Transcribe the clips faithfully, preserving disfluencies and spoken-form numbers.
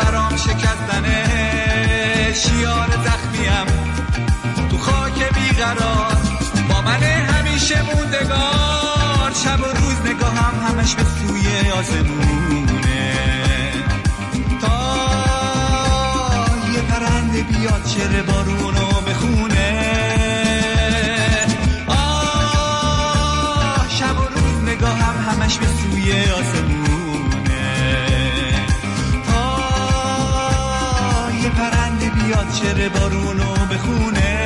برام شکستنه، شیار زخمیم تو خاک بیقرار، با من همیشه موندگار، شب و روز نگاهم همش به سوی آسمونه، تا یه پرنده بیاد شعر بارونو بخونه. آه شب و روز نگاهم همش به سوی آسمونه، تا یه پرنده بیاد شعر بارونو بخونه.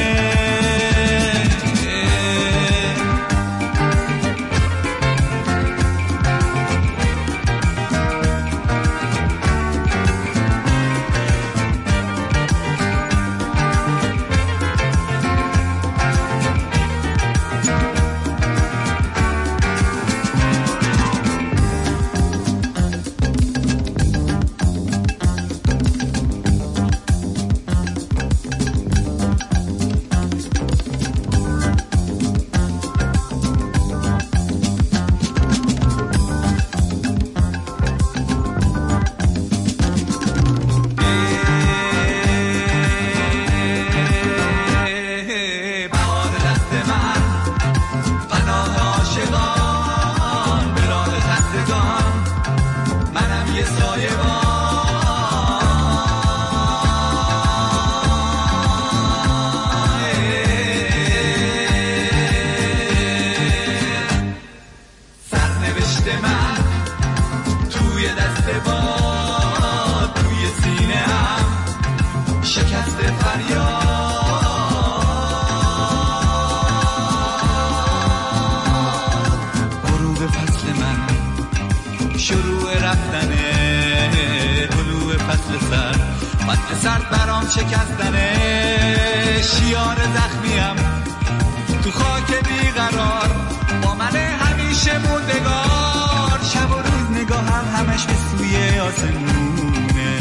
سرد برام شکستنه، شیار زخمیم تو خاک بیقرار، با من همیشه موندگار، شب و روز نگاهم همش به سوی آسمونه،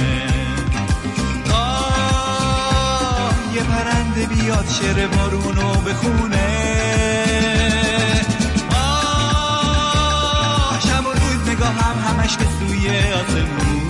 آه یه پرنده بیاد شعر بارونو بخونه. آه شب و روز نگاهم همش به سوی آسمونه.